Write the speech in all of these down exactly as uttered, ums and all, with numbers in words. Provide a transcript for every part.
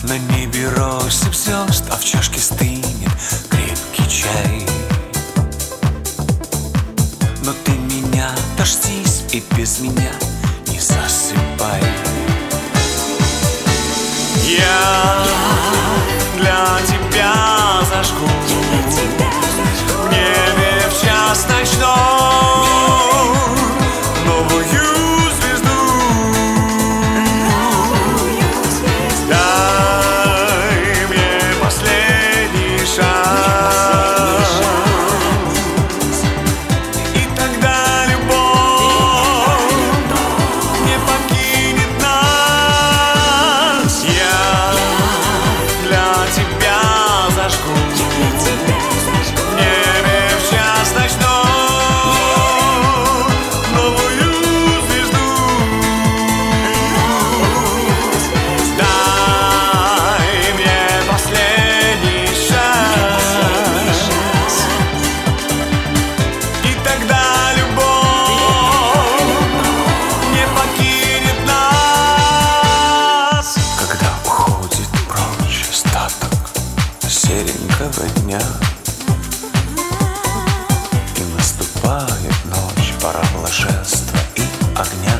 На небе россыпь звезд, а в чашке стынет крепкий чай. Но ты меня дождись и без меня не засыпай. Я для тебя зажгу в небе в час ночной новую звезду. Дай мне последний шанс, и тогда любовь не покинет нас. Я для тебя зажгу в небе в час ночной новую звезду. Дай мне последний шанс, и тогда любовь не покинет нас. Когда уходит прочь остаток серенького дня и наступает ночь, пора блаженства и огня,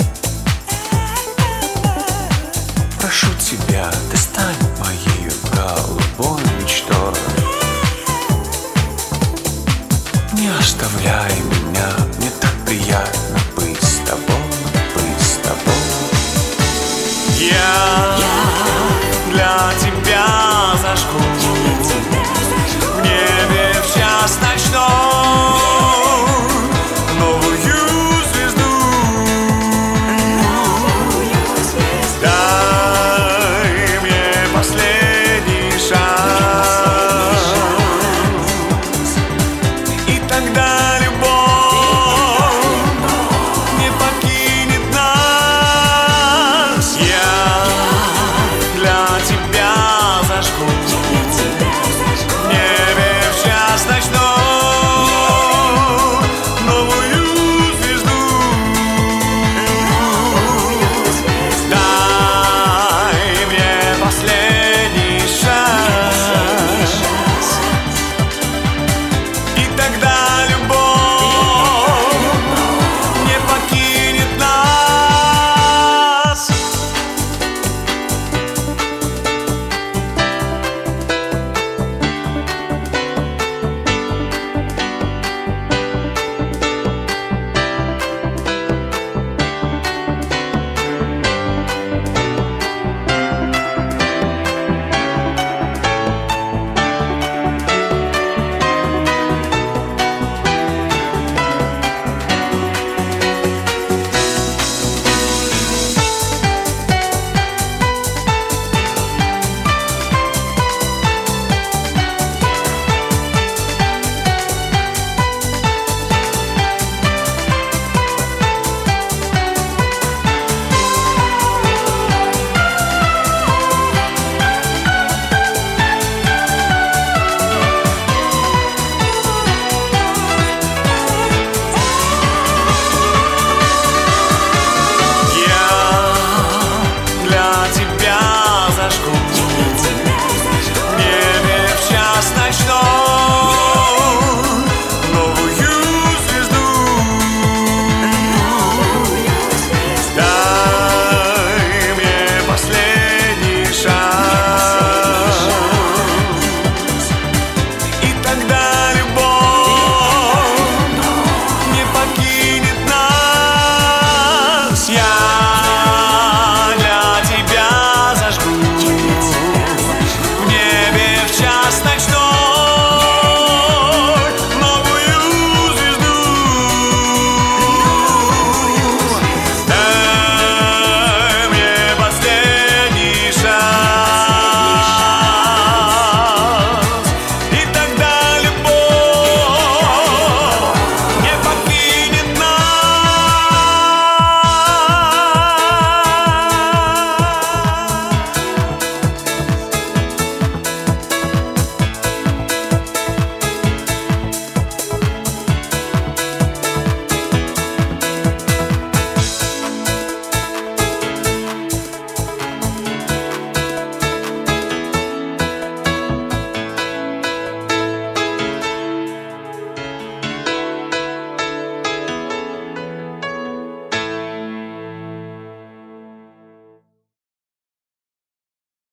прошу тебя, ты стань моею голубой мечтой. Не оставляй меня, мне так приятно быть с тобой, быть с тобой. Я для тебя зажгу в небе в час ночной новую звезду. Дай мне последний шанс, и тогда любовь не покинет нас. Я для тебя зажгу